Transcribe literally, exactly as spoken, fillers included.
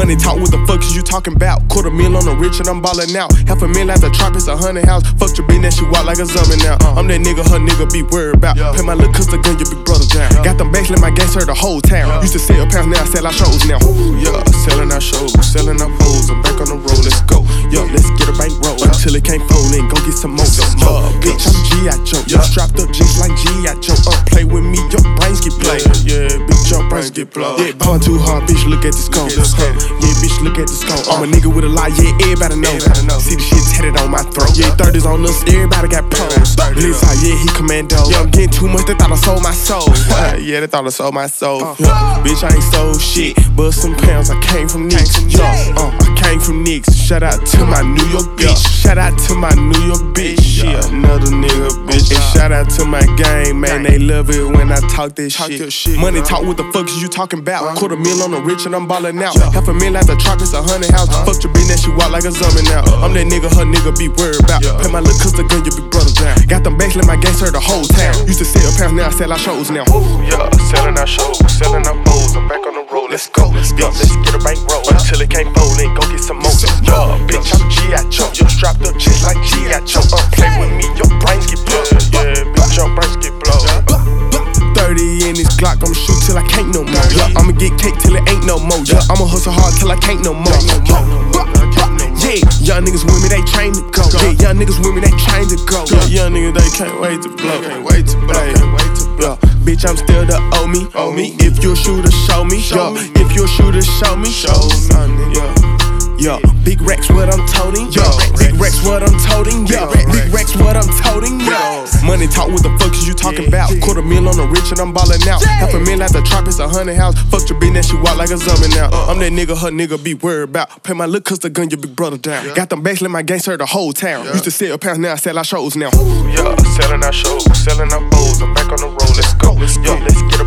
Money talk, what the fuck is you talking about? Quarter meal on the rich and I'm ballin' out. Half a meal at the trap, it's a hundred house. Fuck your bitch, that she walk like a zombie now. I'm that nigga, her nigga be worried about. Pay my little cuz to gun your big brother down. Got them banks, let my gang serve the whole town. Used to sell pounds, now I sell our shows now. Ooh, yeah, selling our shows, selling our hoes. I'm back on the road, let's go. Yo, let's get a bank roll until it can't fold and go get some more. Uh, bitch, I'm G I. Joe. Yeah. Strapped up just like G I. Joe. Uh, play with me, your brains get played. Yeah, yeah, bitch, your brains get blowed. Yeah, ballin' too hard, bitch, look at this cone. Huh. Yeah, bitch, look at this cone. I'm a nigga with a lie, yeah, everybody know. See the shit tatted on my throat. Yeah, thirties on us, everybody got pros. Bliss out, yeah, he commando. Yeah, I'm getting too much, they thought I sold my soul. Yeah, they thought I sold my soul. Yeah. Bitch, I ain't sold shit, but some pounds, I came from Knicks. Yeah, uh, I came from Knicks. Shout out to my New York bitch. Shout out to my New York bitch. Yeah, another nigga bitch. And shout out to my gang, man, they love it when I talk this shit. Money talk, what the fuck is you talking about? Quarter meal on the rich and I'm ballin' out. Half a meal at the trap, it's a hundred house. Fuck your bitch, that she walk like a zombie now. I'm that nigga, her nigga be worried about. Pay my little cuz to gun your big brother down. Got them banks, let my gang serve the whole town. Used to sell pounds, now I sell our shows now. Ooh, yeah, selling our shows, selling our hoes. I'm back on the road, let's go. Yeah, let's get a bank roll until it can't fold and go get some more. Yeah, bitch, I'm G I. Joe. You strapped up just like G I. Joe. Uh, play with me, your brains get blowed. Yeah, bitch, your brains get blowed. thirty in this Glock, I'ma shoot till I can't no more. Yeah, I'ma get cake till it ain't no more. Yeah, I'ma hustle hard till I can't no more. Yeah, young niggas with me, they train to go. Yeah, young niggas with me, they train to go. Yeah, young niggas, they can't wait to blow. Can't wait to blow. Can't wait to blow. Bitch, I'm still the O me. O me. If you're a shooter, show me. Yo, if you're a shooter, show me. Show me. Yeah. Yo, Big Rex, what I'm toting. Yo, Big Rex, what I'm toting. Yo, Big Rex, what I'm toting. Yo, money talk, what the fuck is you talking about? Quarter meal on the rich and I'm ballin' out. Half a meal at the trap, it's a hundred house. Fuck your bitch, that she walk like a zombie now. I'm that nigga, her nigga be worried about. Pay my little cuz to gun your big brother down. Got them banks, let my gang serve the whole town. Used to sell pounds, now I sell our shows now. Ooh, yeah, selling our shows, selling our hoes. I'm back on the road, let's go. Yo, let's get a